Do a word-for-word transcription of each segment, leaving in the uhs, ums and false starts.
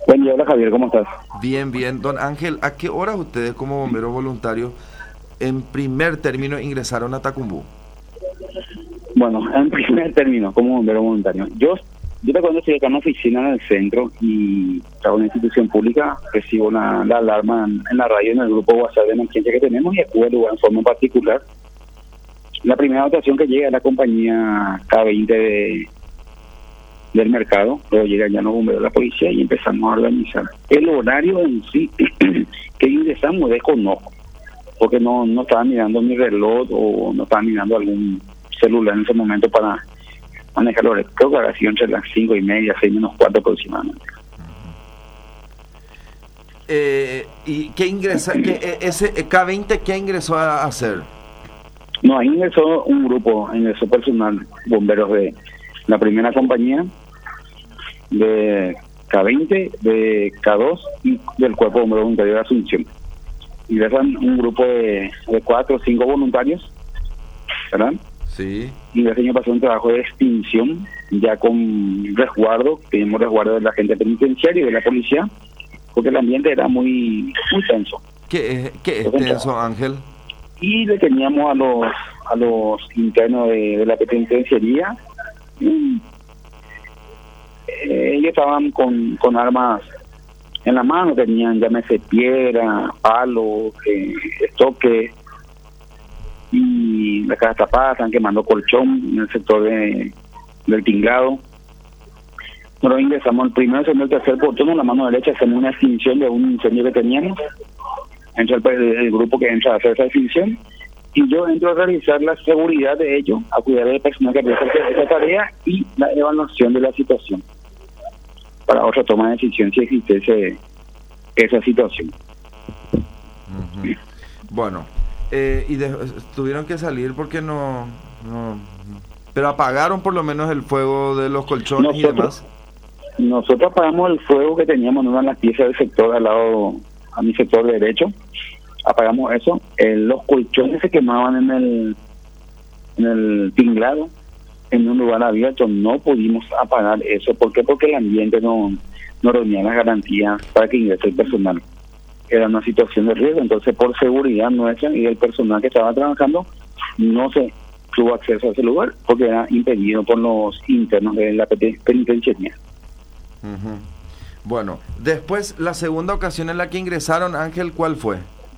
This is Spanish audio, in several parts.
Buen día, hola Javier, ¿cómo estás? Bien, bien. Don Ángel, ¿a qué horas ustedes como bomberos voluntarios en primer término ingresaron a Tacumbú? Bueno, en primer término, como bombero voluntario. Yo, yo te cuento, estoy acá en una oficina en el centro y trabajo en una institución pública, recibo la, la alarma en, en la radio, en el grupo WhatsApp de emergencia que tenemos y acudo al lugar en forma particular. La primera votación que llega es la compañía K veinte de, del mercado, luego llegan ya los bomberos de la policía y empezamos a organizar. El horario en sí que ingresamos desconozco, porque no, no estaba mirando mi reloj o no estaba mirando algún celular en ese momento para manejar los horarios. Creo que ahora sí entre las cinco y media, seis menos cuarto aproximadamente. Eh, ¿Y qué ingresa, qué, eh, ese K veinte qué ingresó a hacer? No, ahí ingresó un grupo, ingresó personal, bomberos de la primera compañía, de K veinte, de K dos y del Cuerpo de Bomberos Voluntarios de Asunción. Ingresan un grupo de, de cuatro o cinco voluntarios, ¿verdad? Sí. Y el año pasó un trabajo de extinción, ya con resguardo, tenemos resguardo de la gente penitenciaria y de la policía, porque el ambiente era muy muy tenso. ¿Qué, qué es tenso, Ángel? Y le teníamos a los a los internos de, de la penitenciaría, mm, eh, ellos estaban con, con armas en la mano, tenían llámese piedra, palo, eh, estoque, y las casas tapadas, están quemando colchón en el sector de, del tinglado. Nosotros ingresamos el primero, segundo, el tercer portón, en la mano derecha hacemos una extinción de un incendio que teníamos, entra el, el grupo que entra a hacer esa extinción, y yo entro a realizar la seguridad de ellos, a cuidar del personal que realiza esa tarea y la evaluación de la situación, para otra toma de decisión si existe ese, esa situación. Uh-huh. Bueno, eh, y de, tuvieron que salir porque no, no... Pero apagaron por lo menos el fuego de los colchones nosotros, y demás. Nosotros apagamos el fuego que teníamos en una de las piezas del sector al lado, a mi sector derecho. Apagamos eso. Eh, los colchones se quemaban en el en el tinglado, en un lugar abierto. No pudimos apagar eso. ¿Por qué? Porque el ambiente no, no reunía las garantías para que ingrese el personal. Era una situación de riesgo. Entonces, por seguridad nuestra y del personal que estaba trabajando, no se tuvo acceso a ese lugar porque era impedido por los internos de la penitenciaría. Uh-huh. Bueno, después, la segunda ocasión en la que ingresaron, Ángel, ¿cuál fue?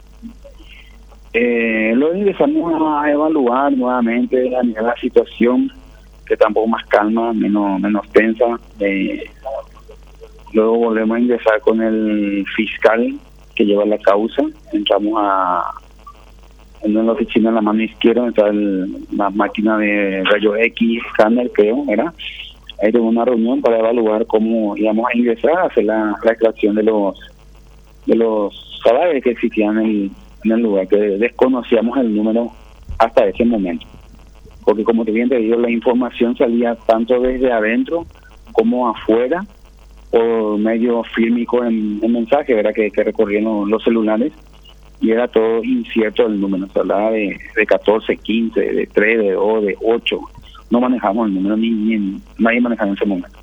Eh, lo ingresamos a evaluar nuevamente la, la situación, que tampoco más calma, menos menos tensa. Eh, luego volvemos a ingresar con el fiscal que lleva la causa. Entramos a en la oficina en la mano izquierda, está el, la máquina de rayo X, escáner, creo, ¿verdad? Ahí tengo una reunión para evaluar cómo íbamos a ingresar a hacer la, la extracción de los de los cadáveres que existían en el, en el lugar, que desconocíamos el número hasta ese momento. Porque como te bien te digo, la información salía tanto desde adentro como afuera, por medio fílmico en, en mensaje, ¿verdad? Que, que recorrían los, los celulares, y era todo incierto el número. Se hablaba de, de catorce, quince, de tres, de dos, de ocho. No manejamos el número, ni, ni nadie manejaba en ese momento.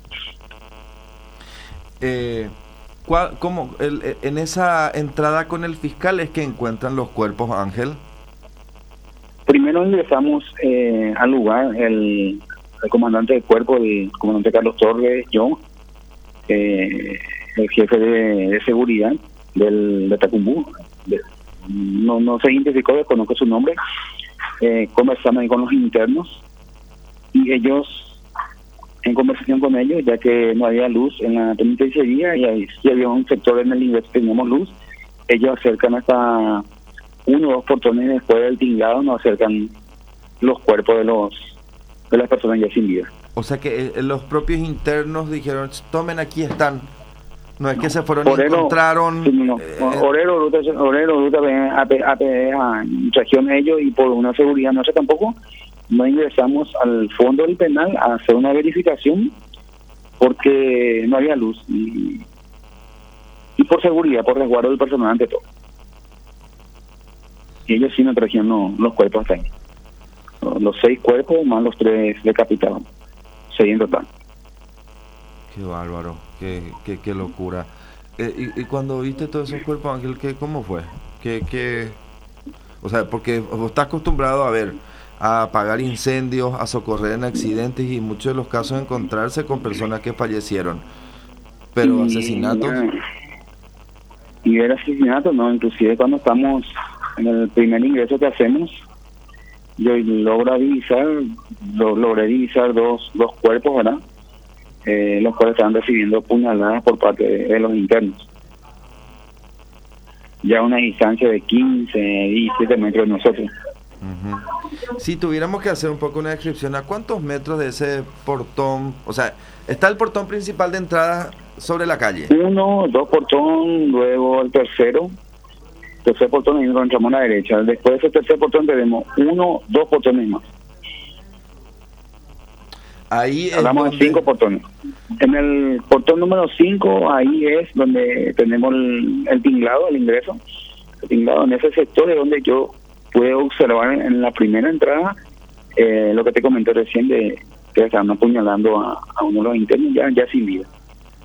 Eh, ¿cuál, cómo, el, en esa entrada con el fiscal es que encuentran los cuerpos, Ángel? Primero ingresamos eh, al lugar, el, el comandante del cuerpo, el comandante Carlos Torres, yo, eh, el jefe de, de seguridad del de Tacumbú, de, no no se identificó, desconozco su nombre. Eh, conversamos ahí con los internos y ellos, en conversación con ellos, ya que no había luz en la penitenciaría y ahí sí había un sector en el ingreso que teníamos luz, ellos acercan hasta uno o dos portones después del tinglado, nos acercan los cuerpos de los de las personas ya sin vida. O sea que eh, los propios internos dijeron, tomen, aquí están. No es que se fueron Orero, y encontraron... Sí, no, eh, Orero, Ruta, Orero, Ruta, A P A, trajeron ellos, y por una seguridad nuestra tampoco no ingresamos al fondo del penal a hacer una verificación porque no había luz y, y por seguridad, por resguardo del personal ante todo. Y ellos sí nos trajeron los, los cuerpos hasta ahí. Los seis cuerpos más los tres decapitados. Seis en total. Qué bárbaro, qué, qué, qué locura. Eh, y, y cuando viste todos esos cuerpos, Ángel, ¿qué, ¿cómo fue? ¿Qué, qué? O sea, porque vos estás acostumbrado a ver, a apagar incendios, a socorrer en accidentes y en muchos de los casos encontrarse con personas que fallecieron. Pero Y, asesinatos... Y ver asesinatos, no, inclusive cuando estamos en el primer ingreso que hacemos, yo logro divisar, lo, logré divisar dos, dos cuerpos, ¿verdad? Eh, los cuales estaban recibiendo puñaladas por parte de, de los internos. Ya a una distancia de quince, diecisiete metros de nosotros. Uh-huh. Si tuviéramos que hacer un poco una descripción, ¿a cuántos metros de ese portón? O sea, está el portón principal de entrada sobre la calle. Uno, dos portón, luego el tercero. Tercer portón y nos entramos a la derecha. Después de ese tercer portón tenemos uno, dos portones más. Ahí es Hablamos donde... de cinco portones. En el portón número cinco, ahí es donde tenemos el, el tinglado, el ingreso. El tinglado en ese sector es donde yo puedo observar en la primera entrada eh, lo que te comenté recién de que estaban apuñalando a, a uno de los internos ya, ya sin vida.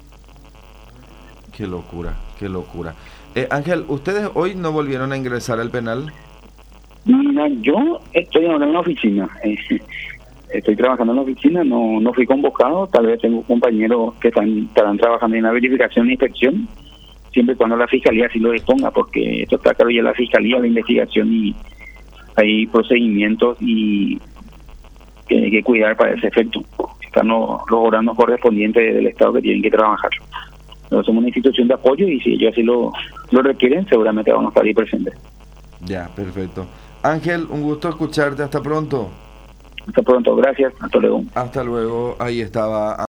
Qué locura, qué locura. Eh, Ángel, ¿ustedes hoy no volvieron a ingresar al penal? Mira, yo estoy ahora en la oficina. Eh, estoy trabajando en la oficina, no no fui convocado. Tal vez tengo compañeros que están, estarán trabajando en la verificación e inspección, siempre y cuando la fiscalía así lo disponga, porque esto está claro ya la fiscalía, la investigación y hay procedimientos y que hay que cuidar para ese efecto. Están los, los órganos correspondientes del Estado que tienen que trabajar. Nosotros somos una institución de apoyo y si ellos así lo, lo requieren, seguramente vamos a estar ahí presentes. Ya, perfecto. Ángel, un gusto escucharte. Hasta pronto. Hasta pronto, gracias. Hasta luego. Hasta luego. Ahí estaba